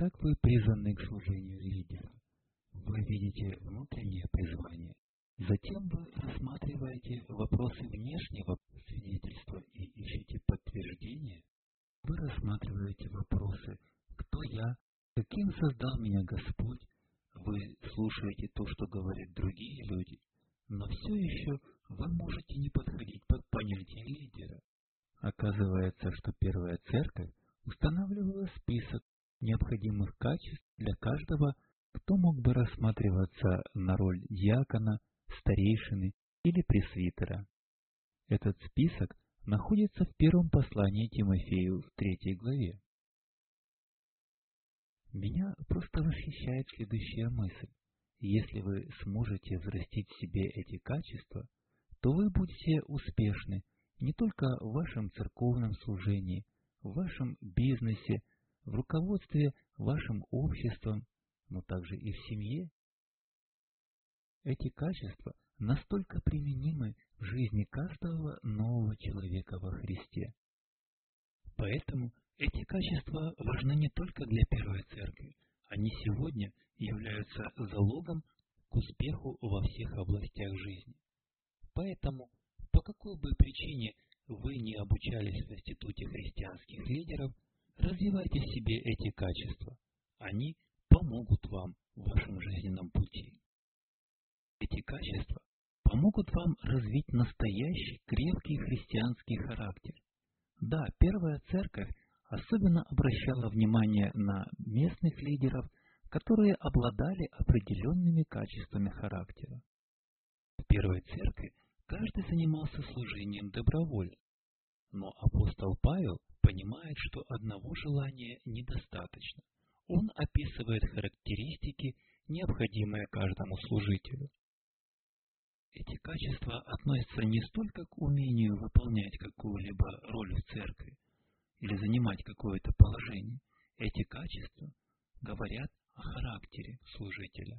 Итак, вы призваны к служению лидера. Вы видите внутреннее призвание. Затем вы рассматриваете вопросы внешнего свидетельства и ищете подтверждение. Вы рассматриваете вопросы «Кто я?», «Каким создал меня Господь?». Вы слушаете то, что говорят другие люди, но все еще вы можете не подходить под понятие лидера. Оказывается, что первая церковь устанавливала список необходимых качеств для каждого, кто мог бы рассматриваться на роль диакона, старейшины или пресвитера. Этот список находится в первом послании Тимофею в 3 главе. Меня просто восхищает следующая мысль. Если вы сможете взрастить в себе эти качества, то вы будете успешны не только в вашем церковном служении, в вашем бизнесе, в руководстве вашим обществом, но также и в семье. Эти качества настолько применимы в жизни каждого нового человека во Христе. Поэтому эти качества важны не только для Первой Церкви, они сегодня являются залогом к успеху во всех областях жизни. Поэтому, по какой бы причине вы не обучались в Институте христианских лидеров, развивайте в себе эти качества. Они помогут вам в вашем жизненном пути. Эти качества помогут вам развить настоящий крепкий христианский характер. Да, Первая Церковь особенно обращала внимание на местных лидеров, которые обладали определенными качествами характера. В Первой Церкви каждый занимался служением добровольно, но апостол Павел понимает, что одного желания недостаточно. Он описывает характеристики, необходимые каждому служителю. Эти качества относятся не столько к умению выполнять какую-либо роль в церкви или занимать какое-то положение. Эти качества говорят о характере служителя.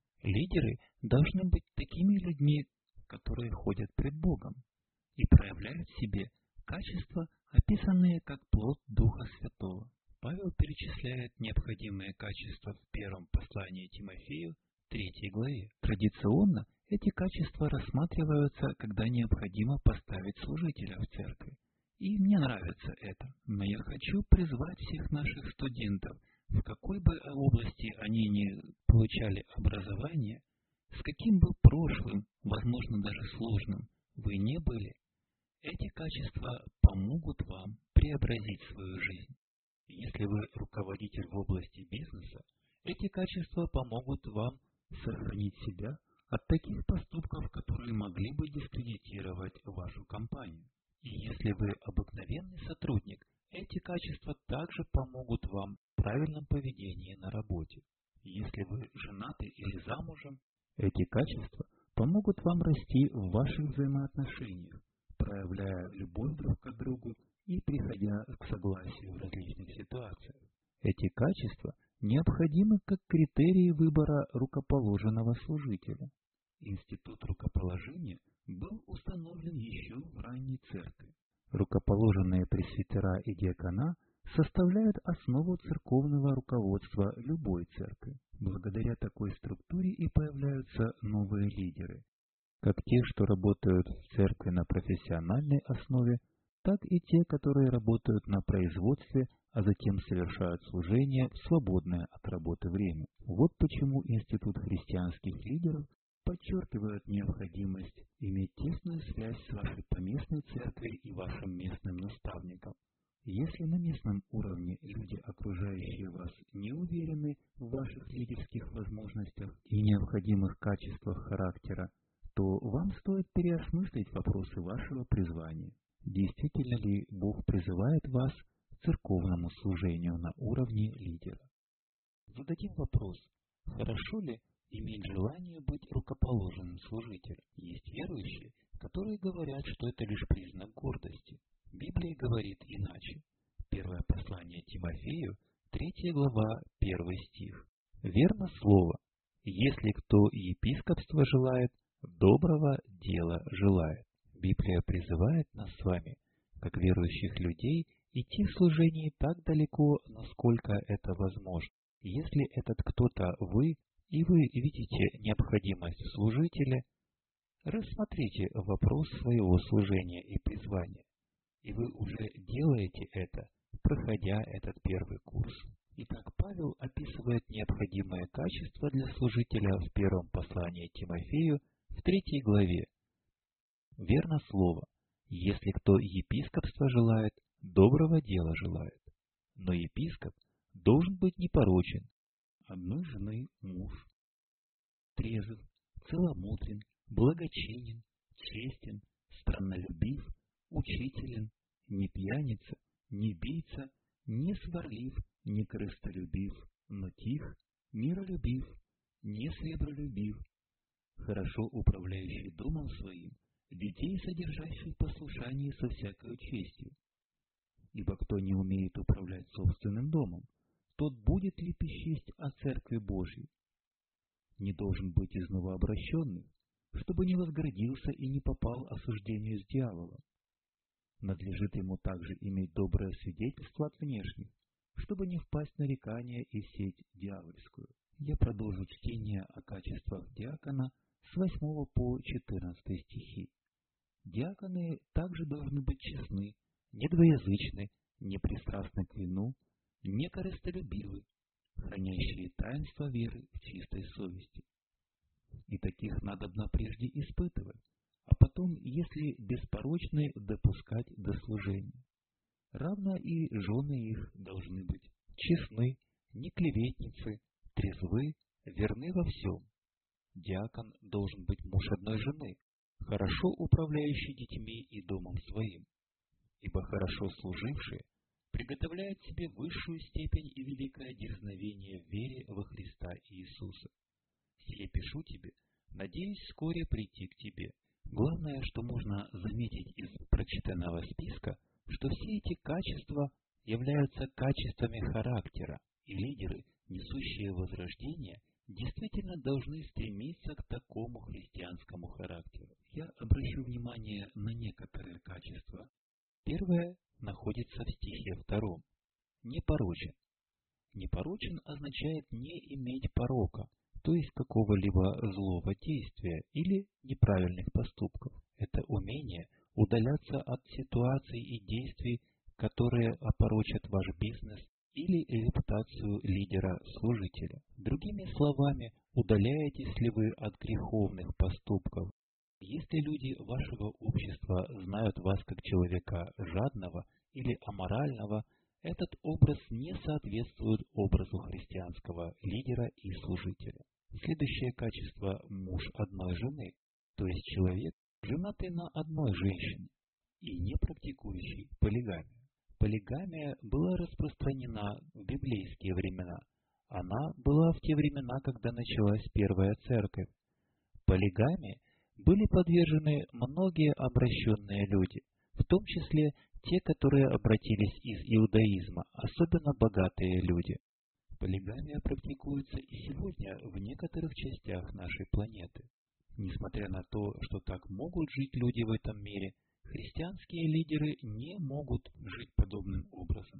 Лидеры должны быть такими людьми, которые ходят пред Богом и проявляют в себе качества, описанные как плод Духа Святого. Павел перечисляет необходимые качества в первом послании Тимофею, 3 главе. Традиционно эти качества рассматриваются, когда необходимо поставить служителя в церкви. И мне нравится это, но я хочу призвать всех наших студентов, в какой бы области они ни получали образование, с каким бы прошлым, возможно даже сложным, вы не были, эти качества помогут вам преобразить свою жизнь. Если вы руководитель в области бизнеса, эти качества помогут вам сохранить себя от таких поступков, которые могли бы дискредитировать вашу компанию. И если вы обыкновенный сотрудник, эти качества также помогут вам в правильном поведении на работе. Если вы женаты или замужем, эти качества помогут вам расти в ваших взаимоотношениях, проявляя любовь друг к другу и приходя к согласию в различных ситуациях. Эти качества необходимы как критерии выбора рукоположенного служителя. Институт рукоположения был установлен еще в ранней церкви. Рукоположенные пресвитера и диакона составляют основу церковного руководства любой церкви. Благодаря такой структуре и появляются новые лидеры, как те, что работают в церкви на профессиональной основе, так и те, которые работают на производстве, а затем совершают служение в свободное от работы время. Вот почему Институт христианских лидеров подчеркивает необходимость иметь тесную связь с вашей поместной церковью и вашим местным наставником. Если на местном уровне люди, окружающие вас, не уверены в ваших лидерских возможностях и необходимых качествах характера, то вам стоит переосмыслить вопросы вашего призвания. Действительно ли Бог призывает вас к церковному служению на уровне лидера? Зададим вопрос: хорошо ли иметь желание быть рукоположенным служителем? Есть верующие, которые говорят, что это лишь признак гордости. Библия говорит иначе. Первое послание Тимофею, 3 глава, 1 стих. Верно слово: если кто епископство желает, доброго дела желает. Библия призывает нас с вами, как верующих людей, идти в служении так далеко, насколько это возможно. Если этот кто-то вы, и вы видите необходимость в служителе, рассмотрите вопрос своего служения и призвания, и вы уже делаете это, проходя этот первый курс. Итак, Павел описывает необходимые качества для служителя в первом послании Тимофею в 3 главе. Верно слово: если кто епископства желает, доброго дела желает. Но епископ должен быть непорочен, одной жены муж, трезв, целомудрен, благочинен, честен, страннолюбив, учителен, не пьяница, не бийца, не сварлив, не корыстолюбив, но тих, миролюбив, не сребролюбив, хорошо управляющий домом своим, детей содержащий в послушании со всякой честью. Ибо кто не умеет управлять собственным домом, тот будет ли пищесть о Церкви Божьей? Не должен быть из новообращенных, чтобы не возгордился и не попал осуждению с дьяволом. Надлежит ему также иметь доброе свидетельство от внешних, чтобы не впасть в нарекание и в сеть дьявольскую. Я продолжу чтение о качествах диакона с 8 по 14 стихи. Диаконы также должны быть честны, недвоязычны, непристрастны к вину, некорыстолюбивы, хранящие таинство веры в чистой совести. И таких надобно прежде испытывать, а потом, если беспорочны, допускать до служения. Равно и жены их должны быть честны, не клеветницы, трезвы, верны во всем. Диакон должен быть муж одной жены, хорошо управляющий детьми и домом своим, ибо хорошо служившие приготовляют себе высшую степень и великое дерзновение в вере во Христа Иисуса. Сие пишу тебе, надеюсь вскоре прийти к тебе. Главное, что можно заметить из прочитанного списка, что все эти качества являются качествами характера, и лидеры, несущие возрождение, действительно должны стремиться к такому христианскому характеру. Я обращу внимание на некоторые качества. Первое находится в стихе 2. Непорочен. Непорочен означает не иметь порока, то есть какого-либо злого действия или неправильных поступков. Это умение удаляться от ситуаций и действий, которые опорочат ваш бизнес или репутацию лидера-служителя. Другими словами, удаляетесь ли вы от греховных поступков? Если люди вашего общества знают вас как человека жадного или аморального, этот образ не соответствует образу христианского лидера и служителя. Следующее качество – муж одной жены, то есть человек, женатый на одной женщине и не практикующий полигамию. Полигамия была распространена в библейские времена. Она была в те времена, когда началась первая церковь. Полигамии были подвержены многие обращенные люди, в том числе те, которые обратились из иудаизма, особенно богатые люди. Полигамия практикуется и сегодня в некоторых частях нашей планеты. Несмотря на то, что так могут жить люди в этом мире, христианские лидеры не могут жить подобным образом.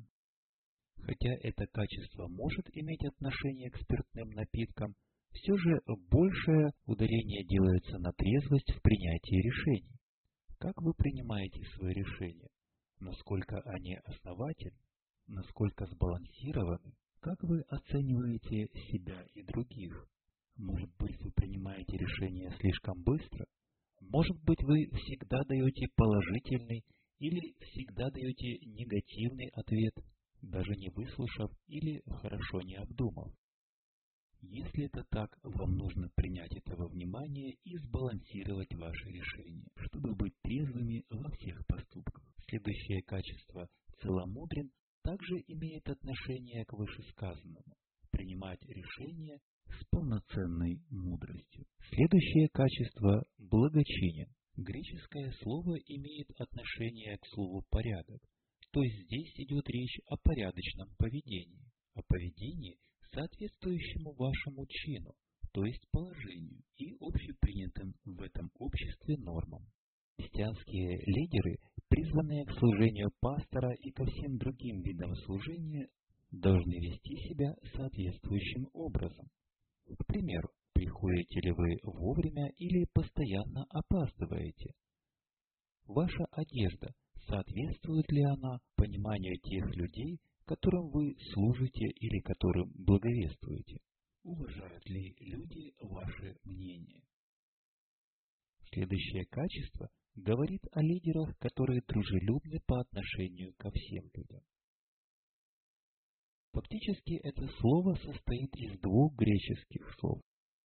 Хотя это качество может иметь отношение к спиртным напиткам, все же большее ударение делается на трезвость в принятии решений. Как вы принимаете свои решения? Насколько они основательны? Насколько сбалансированы? Как вы оцениваете себя и других? Может быть, вы принимаете решения слишком быстро? Может быть, вы всегда даете положительный или всегда даете негативный ответ, даже не выслушав или хорошо не обдумав? Если это так, вам нужно принять это во внимание и сбалансировать ваши решения, чтобы быть трезвыми во всех поступках. Следующее качество – целомудрен, также имеет отношение к вышесказанному – принимать решения с полноценной мудростью. Следующее качество – благочинен. Греческое слово имеет отношение к слову «порядок», то есть здесь идет речь о порядочном поведении, о поведении, соответствующему вашему чину, то есть положению и общепринятым в этом обществе нормам. Христианские лидеры, призванные к служению пастора и ко всем другим видам служения, должны вести себя соответствующим образом. К примеру, приходите ли вы вовремя или постоянно опаздываете? Ваша одежда, соответствует ли она пониманию тех людей, которым вы служите или которым благовествуете? Уважают ли люди ваше мнение? Следующее качество говорит о лидерах, которые дружелюбны по отношению ко всем людям. Фактически это слово состоит из двух греческих слов.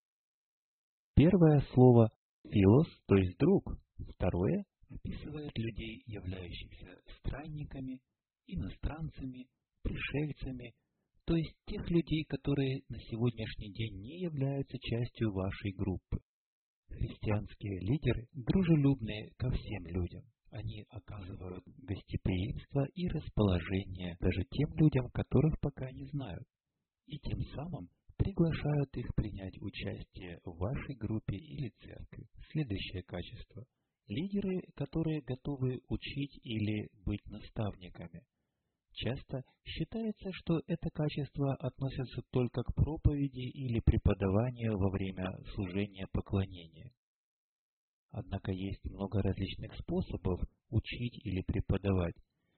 Первое слово «филос», то есть «друг». Второе описывает людей, являющихся странниками, иностранцами, пришельцами, то есть тех людей, которые на сегодняшний день не являются частью вашей группы. Христианские лидеры дружелюбные ко всем людям. Они оказывают гостеприимство и расположение даже тем людям, которых пока не знают, и тем самым приглашают их принять участие в вашей группе или церкви. Следующее качество. Лидеры, которые готовы учить или быть наставниками. Часто считается, что это качество относится только к проповеди или преподаванию во время служения поклонения. Однако есть много различных способов учить или преподавать.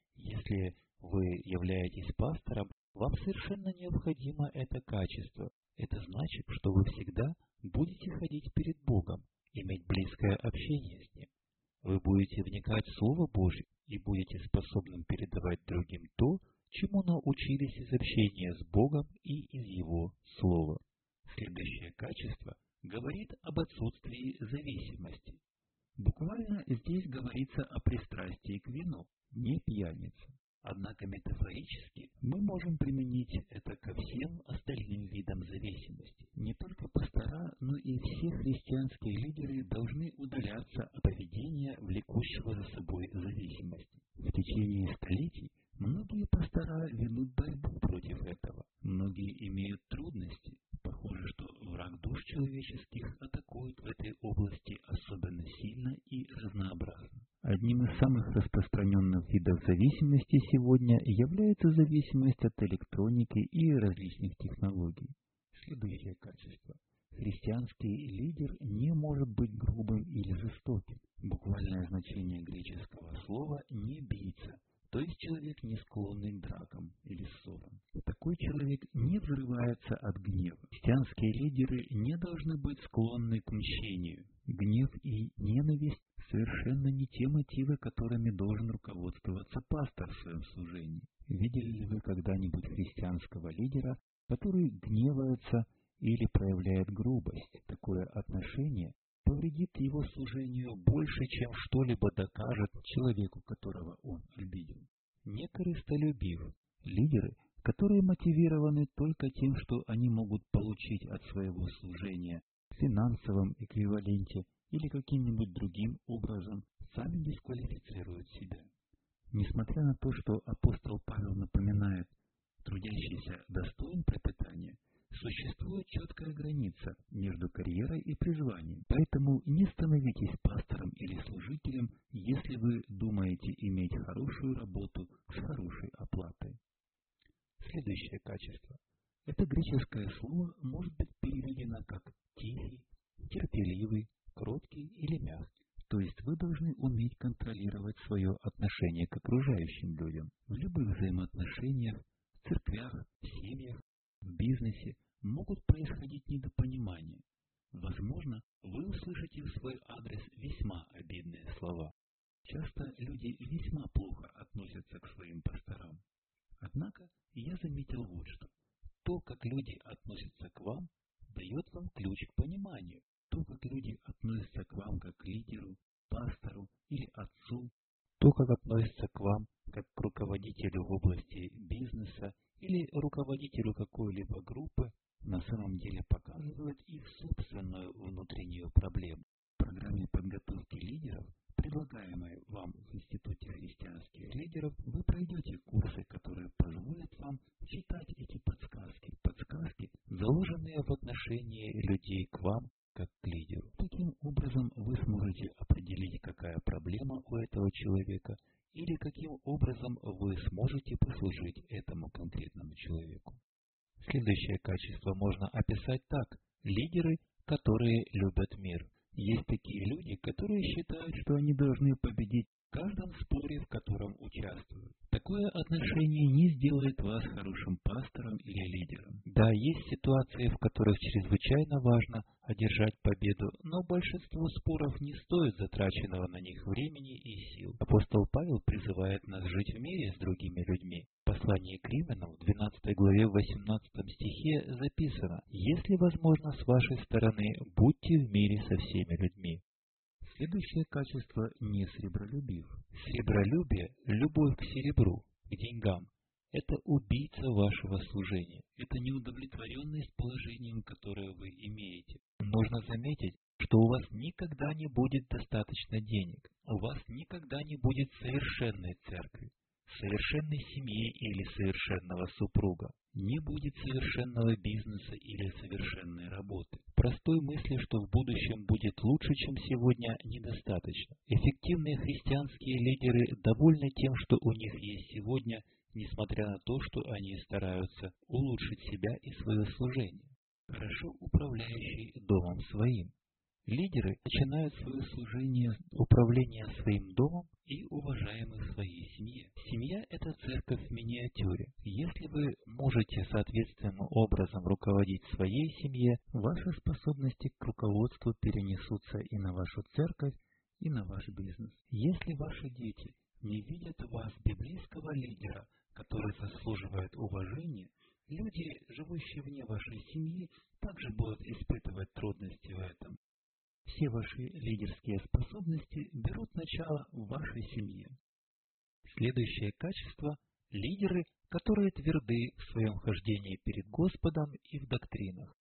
Если вы являетесь пастором, вам совершенно необходимо это качество. Это значит, что вы всегда будете ходить перед Богом, иметь близкое общение с Ним. Вы будете вникать в Слово Божье и будете способным передавать другим то, чему научились из общения с Богом и из Его Слова. Следующее качество говорит об отсутствии зависимости. Буквально здесь говорится о пристрастии к вину, не пьянице. Однако метафорически мы можем применить это ко всем остальным видам зависимости. Не только пастора, но и все христианские лидеры должны удаляться от поведения, влекущего за собой зависимости. В течение столетий многие пастора ведут борьбу против этого. Многие имеют трудности. Похоже, что враг душ человеческих атакует в этой области особенно сильно и разнообразно. Одним из самых распространенных видов зависимости сегодня является зависимость от электроники и различных технологий. Следующее качество. Христианский лидер не может быть грубым или жестоким. Буквальное значение греческого слова «не бийца», то есть человек, не склонный к дракам или ссорам. Такой человек не взрывается от гнева. Христианские лидеры не должны быть склонны к мщению. Гнев и ненависть совершенно не те мотивы, которыми должен руководствоваться пастор в своем служении. Видели ли вы когда-нибудь христианского лидера, который гневается или проявляет грубость? Такое отношение повредит его служению больше, чем что-либо докажет человеку, которого он обидел. Некорыстолюбив. Лидеры, которые мотивированы только тем, что они могут получить от своего служения в финансовом эквиваленте или каким-нибудь другим образом, сами дисквалифицируют себя. Несмотря на то, что апостол Павел напоминает, трудящийся достоин пропитания, существует четкая граница между карьерой и призванием. Поэтому не становитесь пастором или служителем, если вы думаете иметь хорошую работу с хорошей оплатой. Следующее качество. Это греческое слово может быть переведено как тихий, терпеливый, кроткий или мягкий. То есть вы должны уметь контролировать свое отношение к окружающим людям. В любых взаимоотношениях, в церквях, в семьях, в бизнесе могут происходить недопонимания. Возможно, вы услышите в свой адрес весьма обидные слова. Часто люди весьма плохо относятся к своим пасторам. Однако я заметил вот что. То, как люди относятся к вам, дает вам ключ к пониманию. То, как люди относятся к вам как к лидеру, пастору или отцу, то, как относятся к вам как к руководителю в области бизнеса или руководителю какой-либо группы, на самом деле показывает их собственную внутреннюю проблему. В программе подготовки лидеров, предлагаемой вам в Институте христианских лидеров, вы пройдете курсы, которые позволят вам читать эти подсказки. Подсказки, заложенные в отношении людей к вам, как к лидеру. Таким образом, вы сможете определить, какая проблема у этого человека, или каким образом вы сможете послужить этому конкретному человеку. Следующее качество можно описать так: лидеры, которые любят мир. Есть такие люди, которые считают, что они должны победить в каждом споре, в котором участвуют. Такое отношение не сделает вас хорошим пастором или лидером. Да, есть ситуации, в которых чрезвычайно важно одержать победу, но большинство споров не стоит затраченного на них времени и сил. Апостол Павел призывает нас жить в мире с другими людьми. В послании к Римлянам в 12 главе 18 стихе записано: «Если возможно с вашей стороны, будьте в мире со всеми людьми». Следующее качество не сребролюбив. Сребролюбие – любовь к серебру, к деньгам. Это убийца вашего служения. Это неудовлетворенность положением, которое вы имеете. Нужно заметить, что у вас никогда не будет достаточно денег. У вас никогда не будет совершенной церкви, совершенной семьи или совершенного супруга. Не будет совершенного бизнеса или совершенной работы. Простой мысли, что в будущем будет лучше, чем сегодня, недостаточно. Эффективные христианские лидеры довольны тем, что у них есть сегодня, несмотря на то, что они стараются улучшить себя и свое служение. Хорошо управляющий домом своим. Лидеры начинают свое служение управления своим домом и уважаемы в своей семье. Семья – это церковь в миниатюре. Если вы можете соответственным образом руководить своей семье, ваши способности к руководству перенесутся и на вашу церковь, и на ваш бизнес. Если ваши дети не видят в вас библейского лидера, который заслуживает уважения, люди, живущие вне вашей семьи, также будут испытывать трудности в этом. Все ваши лидерские способности берут начало в вашей семье. Следующее качество – лидеры, которые тверды в своем хождении перед Господом и в доктринах.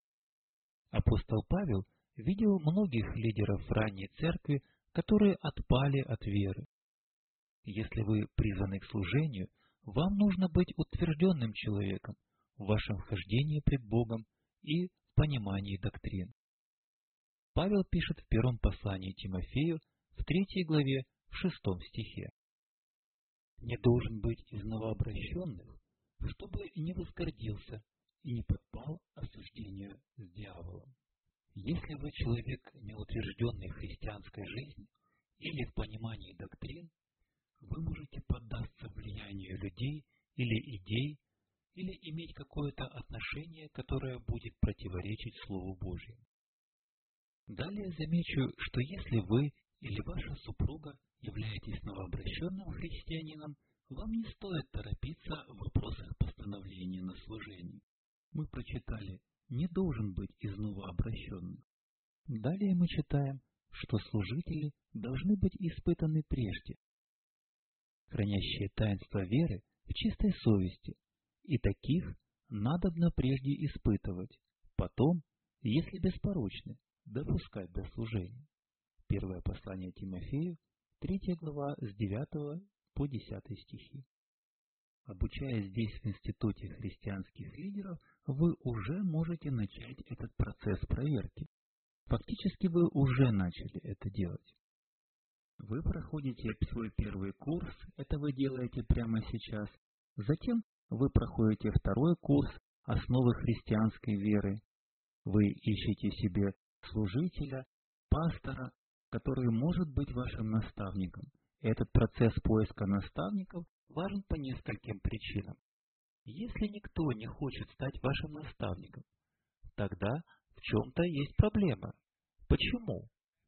Апостол Павел видел многих лидеров ранней церкви, которые отпали от веры. Если вы призваны к служению, вам нужно быть утвержденным человеком в вашем хождении пред Богом и в понимании доктрин. Павел пишет в первом послании Тимофею, в 3 главе, в 6 стихе: «Не должен быть из новообращенных, чтобы не возгордился и не подпал осуждению с дьяволом». Если вы человек, неутвержденный в христианской жизни или в понимании доктрин, вы можете поддаться влиянию людей или идей, или иметь какое-то отношение, которое будет противоречить Слову Божьему. Далее замечу, что если вы или ваша супруга являетесь новообращенным христианином, вам не стоит торопиться в вопросах постановления на служение. Мы прочитали: «не должен быть из новообращенных». Далее мы читаем, что служители должны быть испытаны прежде, хранящие таинство веры в чистой совести, и таких надобно прежде испытывать, потом, если беспорочны, допускать до служения. Первое послание Тимофею, 3 глава, с 9 по 10 стихи. Обучаясь здесь в Институте христианских лидеров, вы уже можете начать этот процесс проверки. Фактически вы уже начали это делать. Вы проходите свой первый курс, это вы делаете прямо сейчас. Затем вы проходите второй курс «Основы христианской веры». Вы ищете себе служителя, пастора, который может быть вашим наставником. Этот процесс поиска наставников важен по нескольким причинам. Если никто не хочет стать вашим наставником, тогда в чем-то есть проблема. Почему?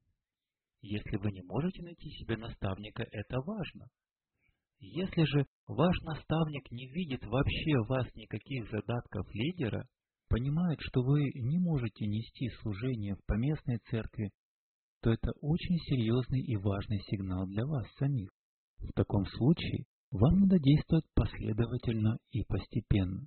Если вы не можете найти себе наставника, это важно. Если же ваш наставник не видит вообще в вас никаких задатков лидера, понимает, что вы не можете нести служение в поместной церкви, то это очень серьезный и важный сигнал для вас самих. В таком случае вам надо действовать последовательно и постепенно.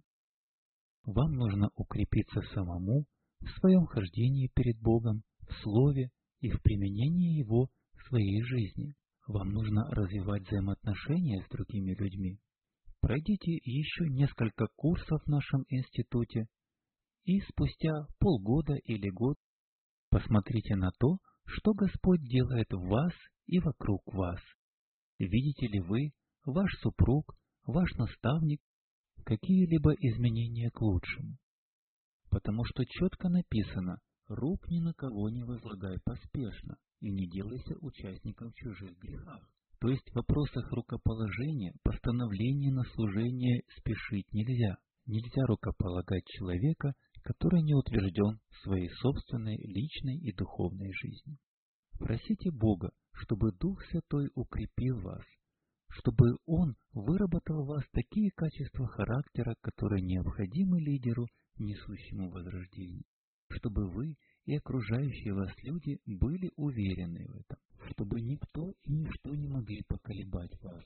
Вам нужно укрепиться самому в своем хождении перед Богом, в Слове и в применении Его в своей жизни. Вам нужно развивать взаимоотношения с другими людьми. Пройдите еще несколько курсов в нашем институте, и спустя полгода или год посмотрите на то, что Господь делает в вас и вокруг вас. Видите ли вы, ваш супруг, ваш наставник, какие-либо изменения к лучшему? Потому что четко написано: «Рук ни на кого не возлагай поспешно, и не делайся участником в чужих грехах». То есть в вопросах рукоположения, постановления на служение спешить нельзя. Нельзя рукополагать человека, который не утвержден в своей собственной личной и духовной жизни. Просите Бога, чтобы Дух Святой укрепил вас, чтобы Он выработал в вас такие качества характера, которые необходимы лидеру, несущему возрождение, чтобы вы и окружающие вас люди были уверены в этом, чтобы никто и ничто не могли поколебать вас.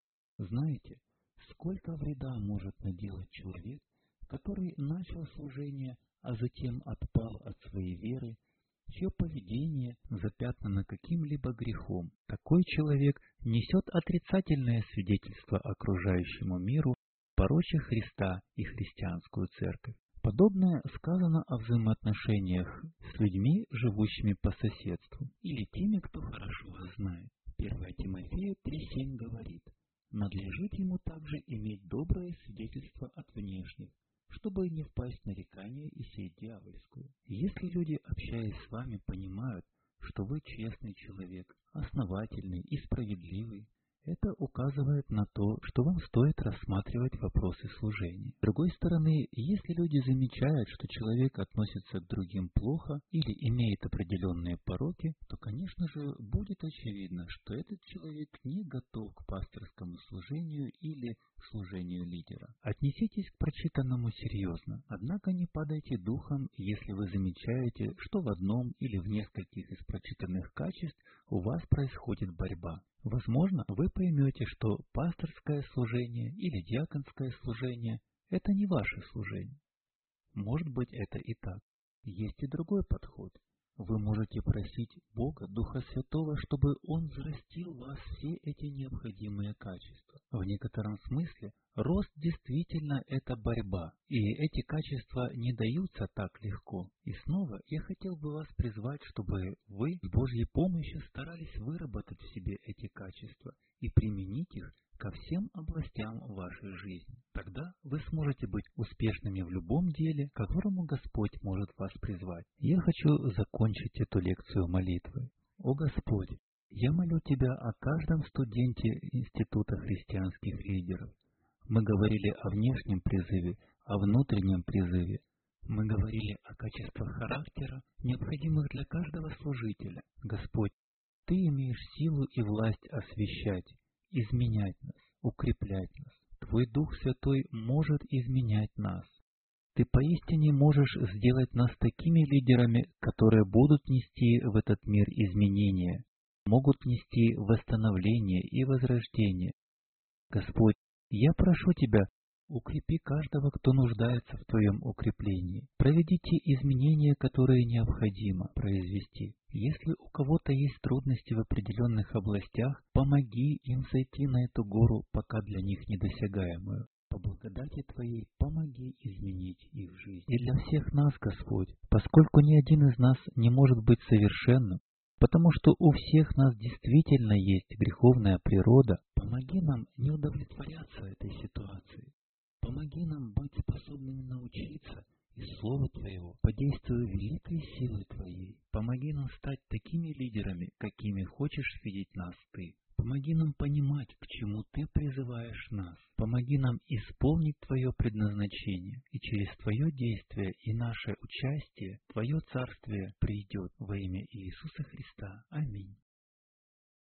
Знаете, сколько вреда может наделать человек, который начал служение, а затем отпал от своей веры, чье поведение запятнано каким-либо грехом. Такой человек несет отрицательное свидетельство окружающему миру, пороча Христа и христианскую церковь. Подобное сказано о взаимоотношениях с людьми, живущими по соседству, или теми, кто хорошо вас знает. 1 Тимофею 3:7 говорит: «Надлежит ему также иметь доброе свидетельство от внешних, чтобы не впасть в нарекание и сеть дьявольскую». Если люди, общаясь с вами, понимают, что вы честный человек, основательный и справедливый, это указывает на то, что вам стоит рассматривать вопросы служения. С другой стороны, если люди замечают, что человек относится к другим плохо или имеет определенные пороки, то, конечно же, будет очевидно, что этот человек не готов к пасторскому служению или служению лидера. Отнеситесь к прочитанному серьезно, однако не падайте духом, если вы замечаете, что в одном или в нескольких из прочитанных качеств у вас происходит борьба. Возможно, вы поймете, что пасторское служение или диаконское служение – это не ваше служение. Может быть, это и так. Есть и другой подход. Вы можете просить Бога, Духа Святого, чтобы Он взрастил в вас все эти необходимые качества. В некотором смысле рост действительно это борьба, и эти качества не даются так легко. И снова я хотел бы вас призвать, чтобы вы с Божьей помощью старались выработать в себе эти качества и применить их ко всем областям вашей жизни. Тогда вы сможете быть успешными в любом деле, к которому Господь может вас призвать. Я хочу закончить эту лекцию молитвой. О Господь, я молю Тебя о каждом студенте Института христианских лидеров. Мы говорили о внешнем призыве, о внутреннем призыве. Мы говорили о качествах характера, необходимых для каждого служителя. Господь, Ты имеешь силу и власть освящать, изменять нас, укреплять нас. Твой Дух Святой может изменять нас. Ты поистине можешь сделать нас такими лидерами, которые будут нести в этот мир изменения, могут нести восстановление и возрождение. Господь, я прошу Тебя, укрепи каждого, кто нуждается в Твоем укреплении. Проведите изменения, которые необходимо произвести. Если у кого-то есть трудности в определенных областях, помоги им сойти на эту гору, пока для них недосягаемую. По благодати Твоей помоги изменить их жизнь. И для всех нас, Господь, поскольку ни один из нас не может быть совершенным, потому что у всех нас действительно есть греховная природа, помоги нам не удовлетворяться этой ситуацией. Помоги нам быть способными научиться из Слова Твоего по действию великой силы Твоей. Помоги нам стать такими лидерами, какими хочешь видеть нас Ты. Помоги нам понимать, к чему Ты призываешь нас. Помоги нам исполнить Твое предназначение, и через Твое действие и наше участие Твое Царствие придет во имя Иисуса Христа. Аминь.